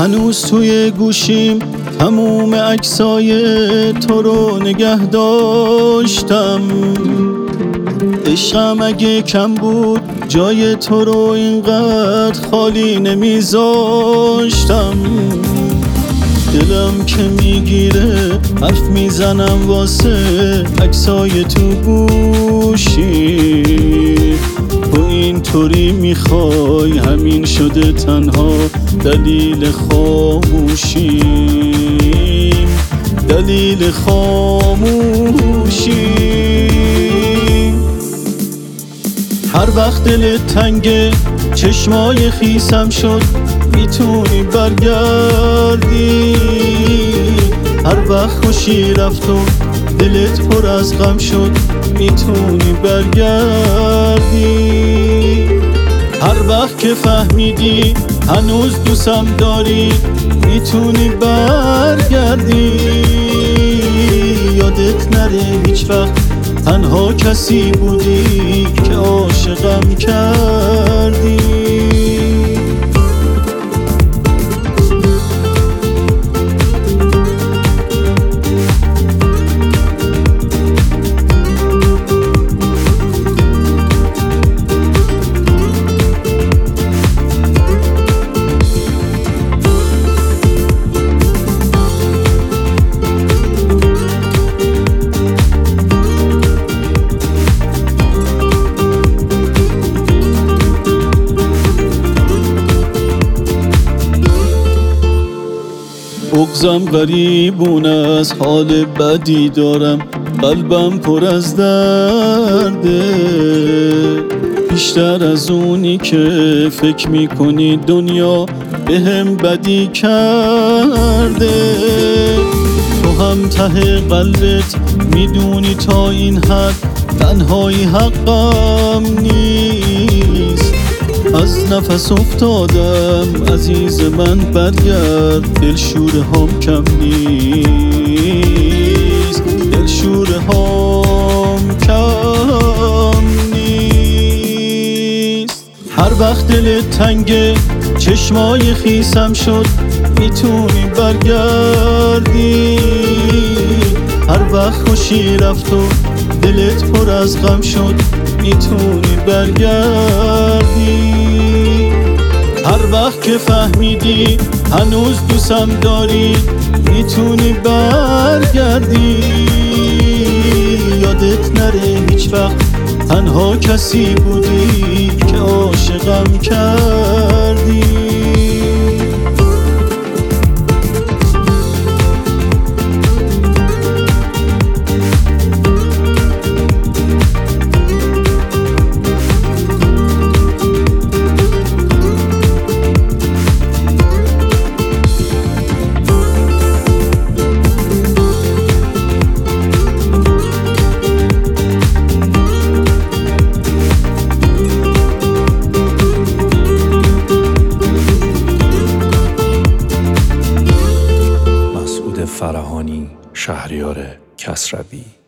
هنوز توی گوشیم تموم عکسای تو رو نگه داشتم. عشقم اگه کم بود جای تو رو اینقدر خالی نمیذاشتم. دلم که میگیره حرف میزنم واسه عکسای تو گوشی. تو اینطوری میخوای همین شده تنها دلیل خاموشی. دلیل خاموشی. هر وقت دلت تنگه چشمای خیسم شد میتونی برگردی. هر وقت خوشی رفت و دلت پر از غم شد میتونی برگردی. هر وقت که فهمیدی هنوز دوستم داری میتونی برگردی. یادت نره هیچ وقت تنها کسی بودی که عاشقم کردی. بغضم غریبون از حال بدی دارم، قلبم پر از درده. بیشتر از اونی که فکر میکنی دنیا بهم بدی کرده. تو هم ته قلبت میدونی تا این حد تنهایی حقم نیست. از نفس افتادم عزیز من برگرد، دلشوره هام کم نیست. دلشوره هام کم نیست. هر وقت دلت تنگه چشمای خیسم شد میتونی برگردی. هر وقت خوشی رفت و دلت پر از غم شد میتونی برگردی. هر وقت که فهمیدی هنوز دوستم داری میتونی برگردی. یادت نره هیچ وقت تنها کسی بودی که عاشقم کردی. فرهانی، شهریار کسروی.